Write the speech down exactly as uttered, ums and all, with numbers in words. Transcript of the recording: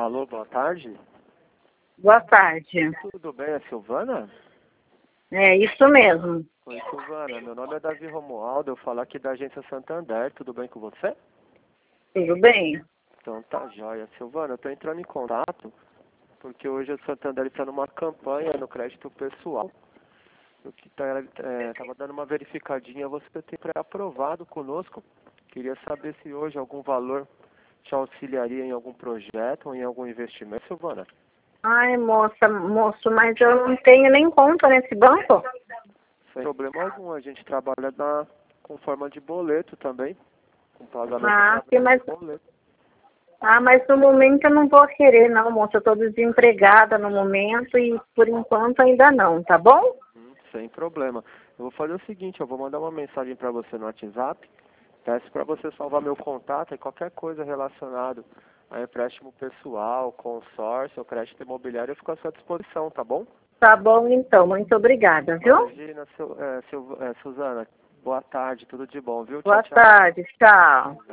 Alô, boa tarde. Boa tarde. Tudo bem, é Silvana? É isso mesmo. Oi, Silvana. Meu nome é Davi Romualdo. Eu falo aqui da agência Santander. Tudo bem com você? Tudo bem? Então tá jóia. Silvana, eu tô entrando em contato porque hoje a Santander está numa campanha no crédito pessoal. O que tá, é, tava dando uma verificadinha, você tem pré-aprovado conosco. Queria saber se hoje algum valor te auxiliaria em algum projeto ou em algum investimento, Silvana. Ai, moça, moço, mas eu não tenho nem conta nesse banco. Sem problema algum, a gente trabalha na, com forma de boleto também, com pagamento Ah, sim, através mas, de boleto. ah, mas no momento eu não vou querer, não, moça. Eu estou desempregada no momento e por enquanto ainda não, tá bom? Hum, sem problema. Eu vou fazer o seguinte, eu vou mandar uma mensagem para você no WhatsApp, peço para você salvar meu contato e qualquer coisa relacionada a empréstimo pessoal, consórcio, crédito imobiliário, eu fico à sua disposição, tá bom? Tá bom, então. Muito obrigada, viu? Imagina, Sil, é, Sil, é, Suzana, boa tarde, tudo de bom, viu? Boa Tchau, tchau. tarde, tchau.